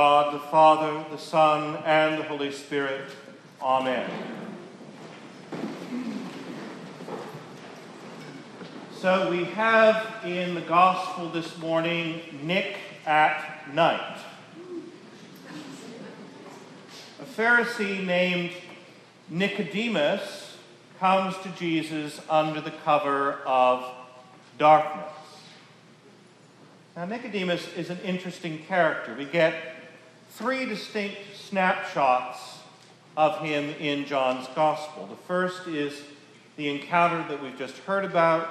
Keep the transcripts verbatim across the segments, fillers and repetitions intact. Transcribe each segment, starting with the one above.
God, the Father, the Son, and the Holy Spirit. Amen. So we have in the Gospel this morning, Nick at night. A Pharisee named Nicodemus comes to Jesus under the cover of darkness. Now, Nicodemus is an interesting character. We get three distinct snapshots of him in John's Gospel. The first is the encounter that we've just heard about.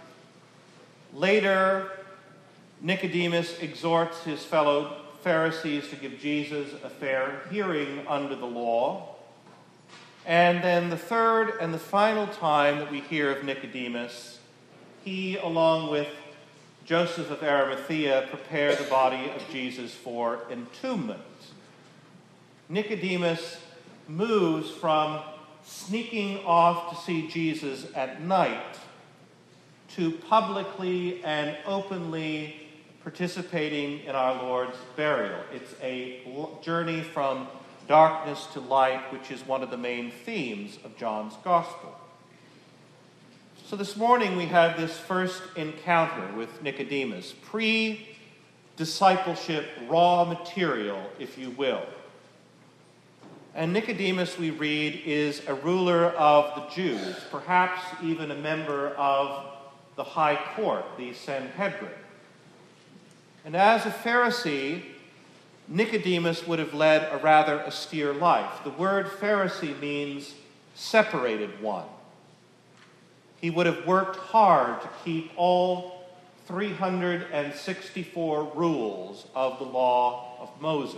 Later, Nicodemus exhorts his fellow Pharisees to give Jesus a fair hearing under the law. And then the third and the final time that we hear of Nicodemus, he, along with Joseph of Arimathea, prepare the body of Jesus for entombment. Nicodemus moves from sneaking off to see Jesus at night to publicly and openly participating in our Lord's burial. It's a journey from darkness to light, which is one of the main themes of John's Gospel. So this morning we have this first encounter with Nicodemus, pre-discipleship raw material, if you will. And Nicodemus, we read, is a ruler of the Jews, perhaps even a member of the high court, the Sanhedrin. And as a Pharisee, Nicodemus would have led a rather austere life. The word Pharisee means separated one. He would have worked hard to keep all three hundred sixty-four rules of the law of Moses.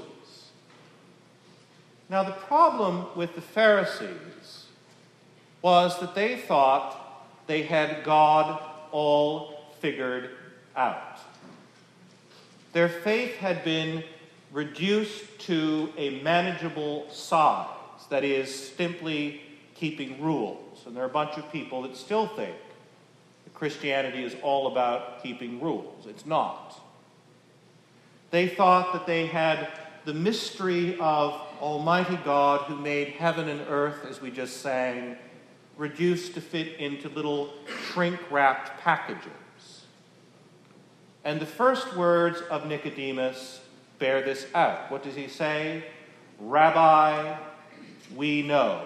Now, the problem with the Pharisees was that they thought they had God all figured out. Their faith had been reduced to a manageable size, that is, simply keeping rules. And there are a bunch of people that still think that Christianity is all about keeping rules. It's not. They thought that they had the mystery of Almighty God who made heaven and earth, as we just sang, reduced to fit into little shrink-wrapped packages. And the first words of Nicodemus bear this out. What does he say? Rabbi, we know.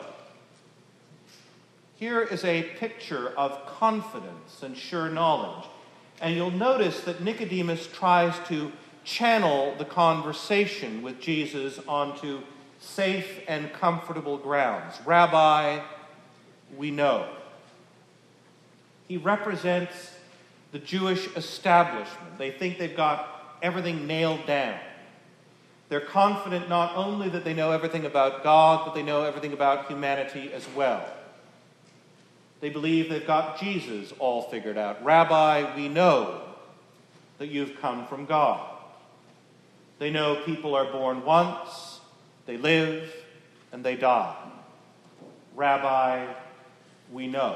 Here is a picture of confidence and sure knowledge. And you'll notice that Nicodemus tries to channel the conversation with Jesus onto safe and comfortable grounds. Rabbi, we know. He represents the Jewish establishment. They think they've got everything nailed down. They're confident not only that they know everything about God, but they know everything about humanity as well. They believe they've got Jesus all figured out. Rabbi, we know that you've come from God. They know people are born once, they live, and they die. Rabbi, we know.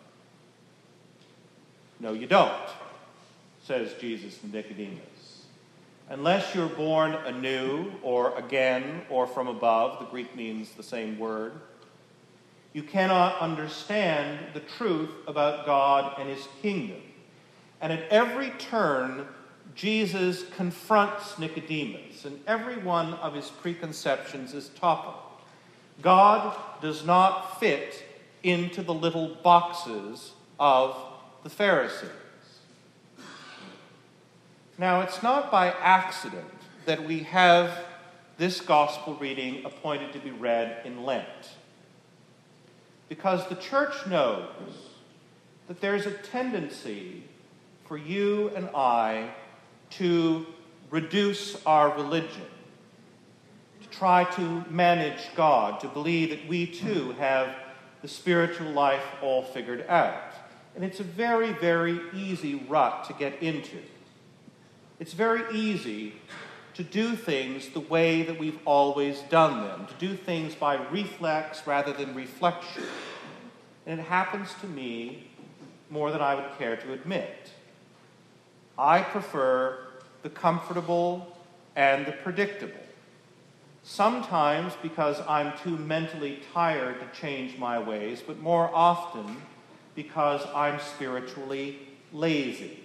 No, you don't, says Jesus to Nicodemus. Unless you're born anew, or again, or from above, the Greek means the same word, you cannot understand the truth about God and his kingdom. And at every turn, Jesus confronts Nicodemus, and every one of his preconceptions is toppled. God does not fit into the little boxes of the Pharisees. Now, it's not by accident that we have this gospel reading appointed to be read in Lent. Because the church knows that there's a tendency for you and I to reduce our religion, to try to manage God, to believe that we too have the spiritual life all figured out. And it's a very, very easy rut to get into. It's very easy to do things the way that we've always done them, to do things by reflex rather than reflection. And it happens to me more than I would care to admit. I prefer the comfortable and the predictable. Sometimes because I'm too mentally tired to change my ways, but more often because I'm spiritually lazy.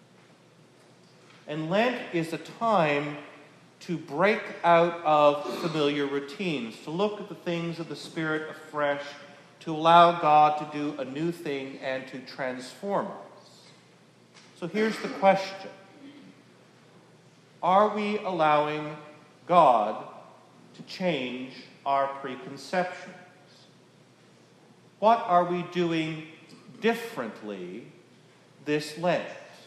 And Lent is a time to break out of familiar routines, to look at the things of the Spirit afresh, to allow God to do a new thing and to transform us. So here's the question. Are we allowing God to change our preconceptions? What are we doing differently this Lent?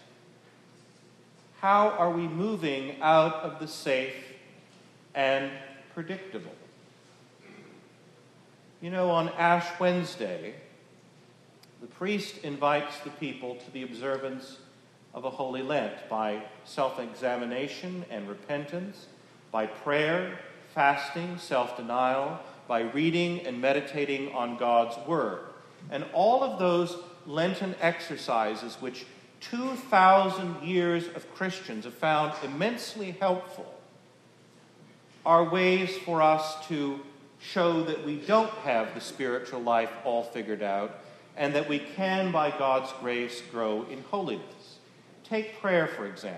How are we moving out of the safe and predictable? You know, on Ash Wednesday, the priest invites the people to the observance of a Holy Lent by self-examination and repentance, by prayer, fasting, self-denial, by reading and meditating on God's Word. And all of those Lenten exercises, which two thousand years of Christians have found immensely helpful, are ways for us to show that we don't have the spiritual life all figured out and that we can, by God's grace, grow in holiness. Take prayer, for example.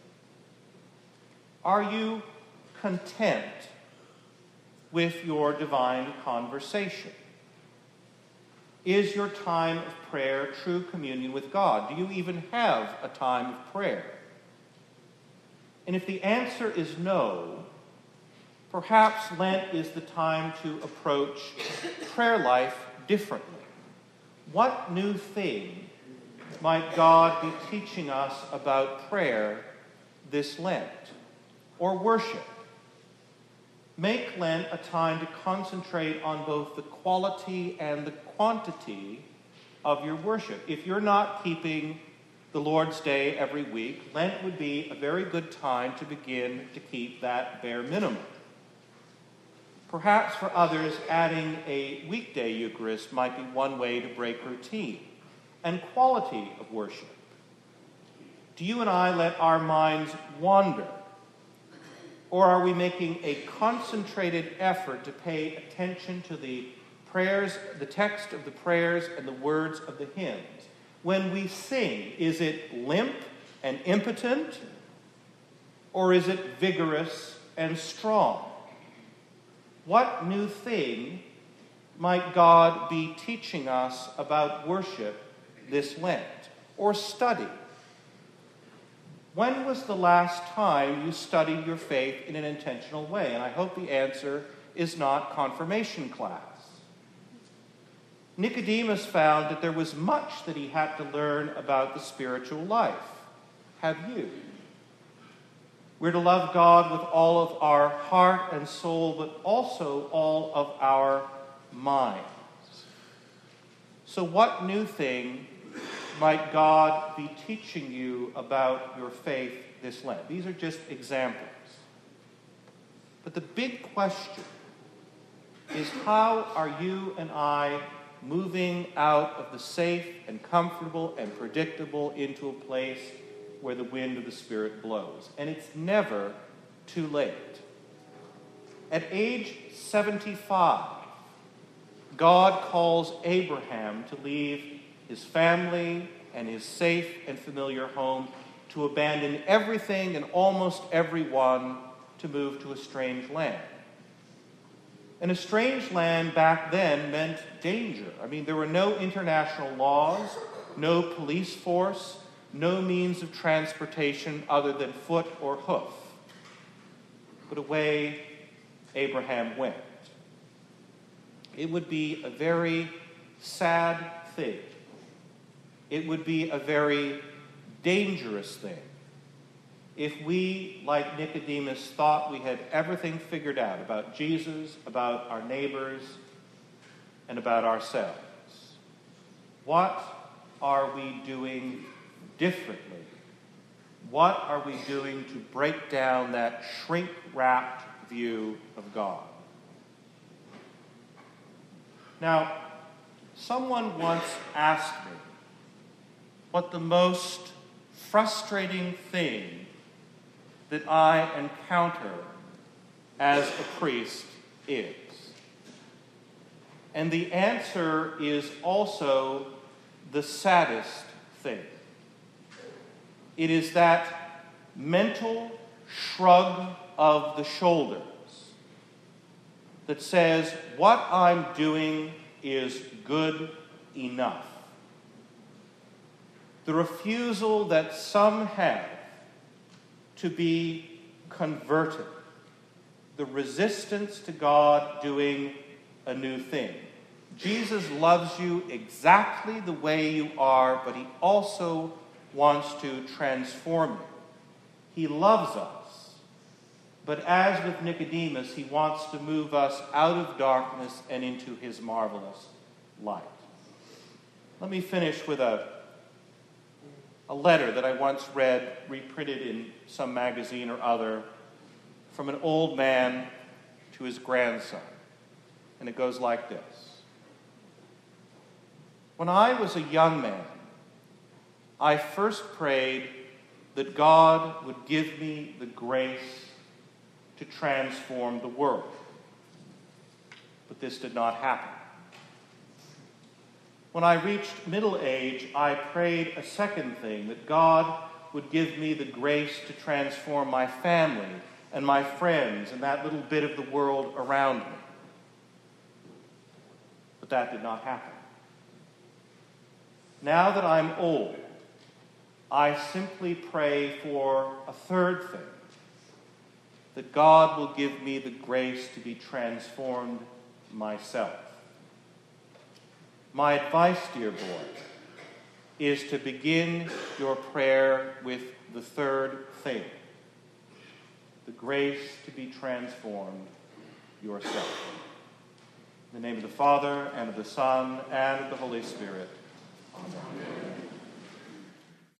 Are you content with your divine conversation? Is your time of prayer true communion with God? Do you even have a time of prayer? And if the answer is no, perhaps Lent is the time to approach prayer life differently. What new thing might God be teaching us about prayer this Lent? Or worship? Make Lent a time to concentrate on both the quality and the quantity of your worship. If you're not keeping the Lord's Day every week, Lent would be a very good time to begin to keep that bare minimum. Perhaps for others, adding a weekday Eucharist might be one way to break routine. And quality of worship. Do you and I let our minds wander? Or are we making a concentrated effort to pay attention to the prayers, the text of the prayers and the words of the hymns? When we sing, is it limp and impotent? Or is it vigorous and strong? What new thing might God be teaching us about worship this Lent? Or study? When was the last time you studied your faith in an intentional way? And I hope the answer is not confirmation class. Nicodemus found that there was much that he had to learn about the spiritual life. Have you? We're to love God with all of our heart and soul, but also all of our minds. So what new thing might God be teaching you about your faith this Lent? These are just examples. But the big question is, how are you and I moving out of the safe and comfortable and predictable into a place where the wind of the Spirit blows? And it's never too late. At age seventy-five, God calls Abraham to leave his family and his safe and familiar home, to abandon everything and almost everyone to move to a strange land. And a strange land back then meant danger. I mean, there were no international laws, no police force, no means of transportation other than foot or hoof. But away Abraham went. It would be a very sad thing. It would be a very dangerous thing if we, like Nicodemus, thought we had everything figured out about Jesus, about our neighbors, and about ourselves. What are we doing differently? What are we doing to break down that shrink-wrapped view of God? Now, someone once asked me what the most frustrating thing that I encounter as a priest is? And the answer is also the saddest thing. It is that mental shrug of the shoulders that says, what I'm doing is good enough. The refusal that some have to be converted. The resistance to God doing a new thing. Jesus loves you exactly the way you are, but he also wants to transform you. He loves us, but as with Nicodemus, he wants to move us out of darkness and into his marvelous light. Let me finish with a, a letter that I once read, reprinted in some magazine or other, from an old man to his grandson. And it goes like this. When I was a young man, I first prayed that God would give me the grace to transform the world. But this did not happen. When I reached middle age, I prayed a second thing, that God would give me the grace to transform my family and my friends and that little bit of the world around me. But that did not happen. Now that I'm old, I simply pray for a third thing, that God will give me the grace to be transformed myself. My advice, dear boy, is to begin your prayer with the third thing, the grace to be transformed yourself. In the name of the Father, and of the Son, and of the Holy Spirit. Amen.